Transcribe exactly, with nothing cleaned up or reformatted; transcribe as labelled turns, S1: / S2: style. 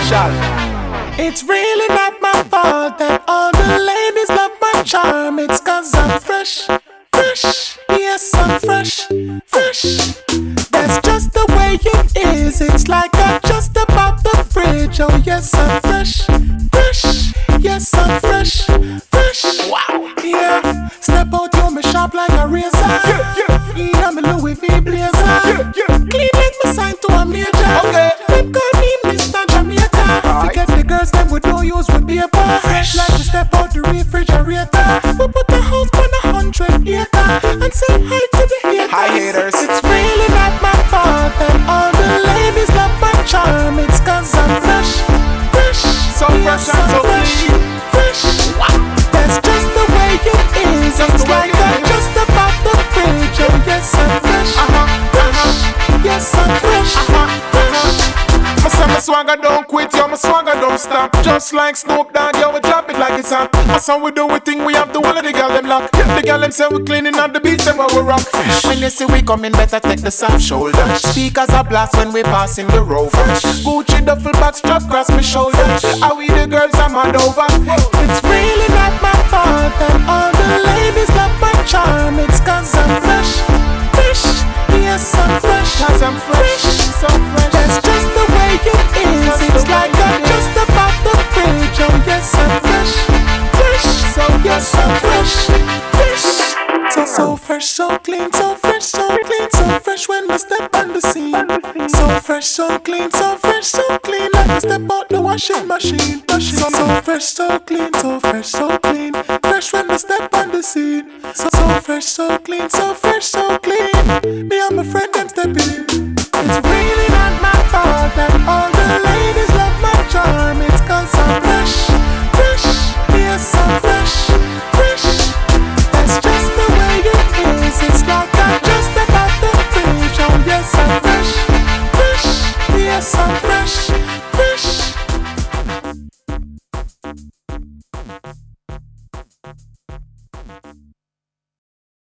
S1: Official.
S2: It's really not my fault that all the ladies love my charm. It's cause I'm fresh, fresh, yes I'm fresh, fresh. That's just the way it is. It's like I just about the fridge. Oh yes I'm fresh, fresh, yes I'm fresh, fresh.
S1: Wow.
S2: Yeah, step out to me shop like a razor.
S1: Yeah, yeah.
S2: Yeah, me Louis V blazer.
S1: Yeah, yeah.
S2: Clean like me sign to a major.
S1: Okay.
S2: Them call me Mister Jamaica.
S1: Right.
S2: Forget the girls them we don't use with paper. Fresh like we step out the refrigerator. We put the house on a hundred acre and say hi to the haters.
S1: Hi haters.
S2: It's really not my fault that all the ladies love my charm. It's cause I'm fresh, fresh,
S1: So fresh and so clean.
S2: fresh. That's just the way it is. It's like I'm just about the fridge. Oh yes I'm fresh,
S1: Uh-huh, uh-huh.
S2: yes I'm fresh, fresh.
S1: I say my swagger don't quit, yo, my swagger don't stop. Just like Snoop Dogg, yo, we drop it like it's hot. That's how we do we thing, we have the one of the gal them lock. The gal them say we cleaning on the beach, and where we rock.
S2: When you see we coming, better take the soft shoulder. Speakers are blast when we passing the road. Gucci duffel bag strap across my shoulder. How we the girls I'm mad over. It's really not my fault that all the ladies love my charm. It's cause I'm fresh, fresh, yes I'm fresh,
S1: Cause I'm fresh, so fresh.
S2: That's just the way it is. It's like I'm just about the fridge. Oh yes I'm fresh, fresh, so yes I'm fresh, fresh. So so fresh, so clean, so fresh, so clean, so fresh when we step on the scene. So fresh, so clean, so fresh, so clean, like we step out the washing machine. machine. So so fresh, so clean, so fresh, so clean, fresh when we step on the scene. So so fresh, so clean, so fresh, so clean. Me and my friend them stepping in. It's really not my fault that all the